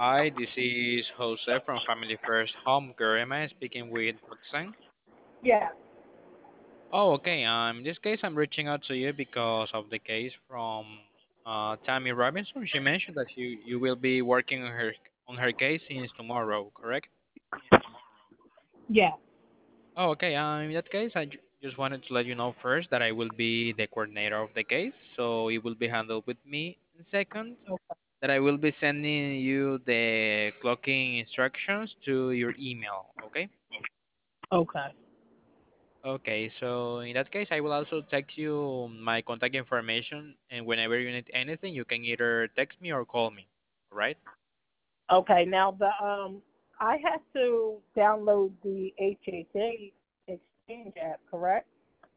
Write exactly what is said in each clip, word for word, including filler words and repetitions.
Hi, this is Jose from Family First Home Care. Am I speaking with Roxanne? Yeah. Oh, okay. Um, in this case, I'm reaching out to you because of the case from uh, Tammy Robinson. She mentioned that you, you will be working on her on her case since tomorrow, correct? Yeah. Oh, okay. Um, in that case, I ju- just wanted to let you know first that I will be the coordinator of the case, so it will be handled with me. And second, Okay. that I will be sending you the clocking instructions to your email. Okay. Okay. Okay, so in that case, I will also text you my contact information, and whenever you need anything, you can either text me or call me. All right? Okay. Now the um, I have to download the H H A Exchange app, correct?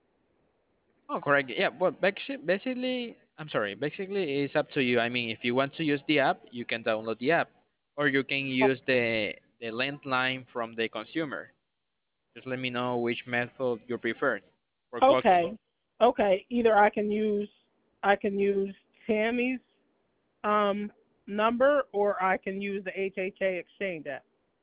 Oh, correct. Yeah, well, basi- basically, I'm sorry. Basically, it's up to you. I mean, if you want to use the app, you can download the app, or you can use the the landline from the consumer. Just let me know which method you prefer for clocking. Okay. Okay. Either I can use I can use Tammy's um number or I can use the H H A Exchange app.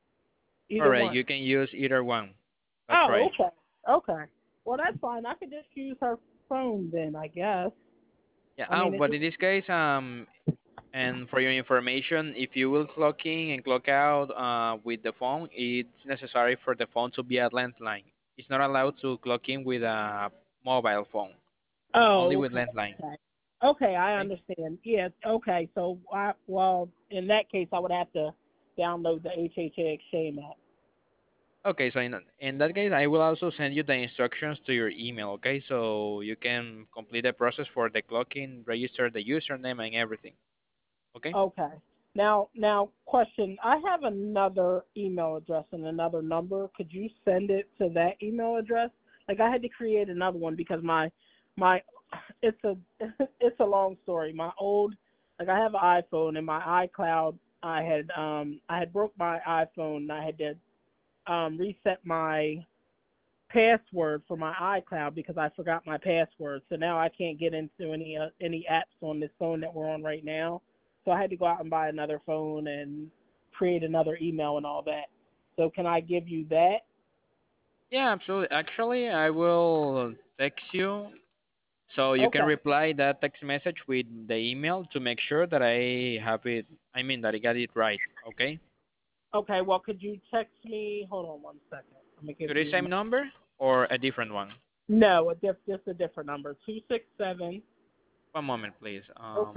All Either right, one. you can use either one. That's Oh, right. okay. Okay. Well, that's fine. I could just use her phone then, I guess. Yeah. I Oh, mean, it but just in this case, um, and for your information, if you will clock in and clock out uh, with the phone, it's necessary for the phone to be a landline. It's not allowed to clock in with a mobile phone, only Oh, with okay. landline. Okay. Okay, I Okay. understand. Yes. Okay. So, I, well, in that case, I would have to download the H H A Exchange app. Okay, so in, in that case, I will also send you the instructions to your email, okay? So you can complete the process for the clocking, register the username and everything, okay? Okay. Now, now, question. I have another email address and another number. Could you send it to that email address? Like, I had to create another one because my, my, it's a, it's a long story. My old, like, I have an iPhone and my iCloud. I had, um, I had broke my iPhone and I had to, um, reset my password for my iCloud because I forgot my password. So now I can't get into any uh, any apps on this phone that we're on right now. So I had to go out and buy another phone and create another email and all that. So can I give you that? Yeah, absolutely. Actually, I will text you so you can Okay. reply that text message with the email to make sure that I have it, I mean, that I got it right, okay? Okay. Well, could you text me? Hold on one second. Let me To give the you same my, number or a different one? no, a diff, just a different number. Two six seven. One moment, please. Um, Okay.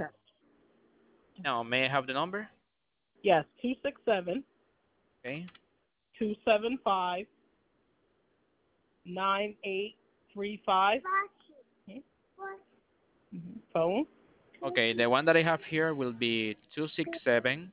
now, may I have the number? Yes, two six seven Okay. two seven five nine eight three five. Mm-hmm. Phone. Okay, the one that I have here will be two six seven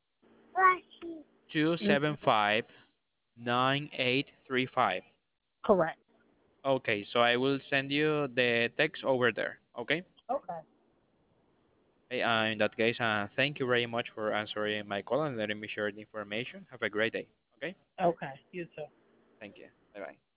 two seven five nine eight three five. Correct. Okay, so I will send you the text over there. Okay. Okay. Hey, uh, in that case, uh, thank you very much for answering my call and letting me share the information. Have a great day. Okay. Okay. You too. Thank you. Bye bye.